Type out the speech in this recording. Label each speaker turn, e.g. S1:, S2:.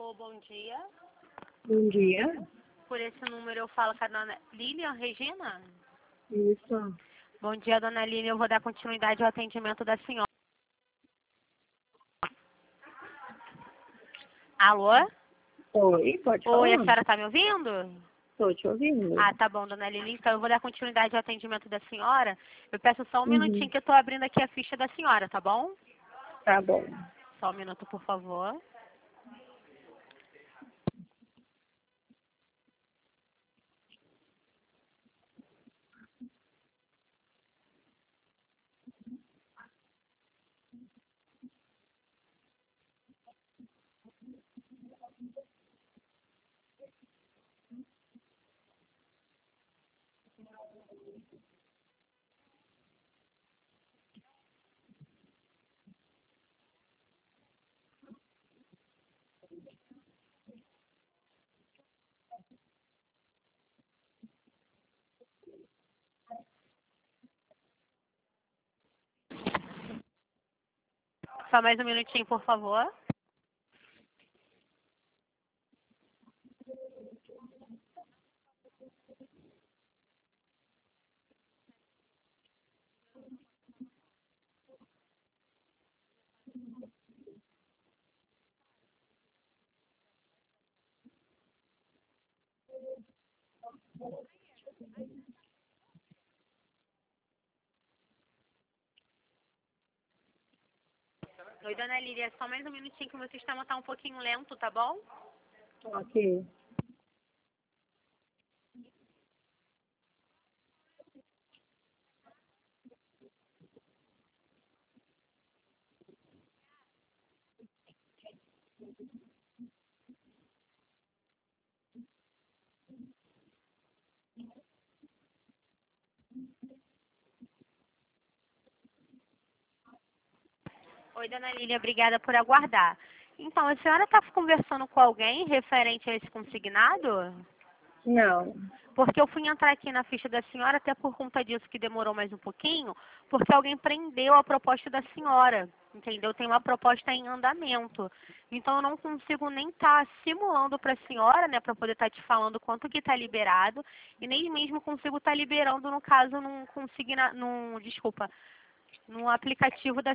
S1: Alô, bom dia.
S2: Bom dia.
S1: Por esse número eu falo com a dona Lilian Regina.
S2: Isso.
S1: Bom dia, dona Lilian. Eu vou dar continuidade ao atendimento da senhora. Alô?
S2: Oi, pode
S1: Oi, a
S2: falar?
S1: senhora está me ouvindo?
S2: Estou te ouvindo.
S1: Ah, tá bom, dona Lilian. Então eu vou dar continuidade ao atendimento da senhora. Eu peço só um minutinho
S2: Uhum.
S1: que eu estou abrindo aqui a ficha da senhora, tá bom?
S2: Tá bom.
S1: Só um minuto, por favor. Só mais um minutinho, por favor. Oi, dona Lilian. Só mais um minutinho que o meu sistema está um pouquinho lento, tá bom?
S2: Ok.
S1: Oi, dona Lília, obrigada por aguardar. Então, a senhora está conversando com alguém referente a esse consignado?
S2: Não.
S1: Porque eu fui entrar aqui na ficha da senhora, até por conta disso que demorou mais um pouquinho, porque alguém prendeu a proposta da senhora, entendeu? Tem uma proposta em andamento. Então, eu não consigo nem estar simulando para a senhora, né, para poder estar te falando quanto que está liberado, e nem mesmo consigo estar liberando, no caso, num aplicativo da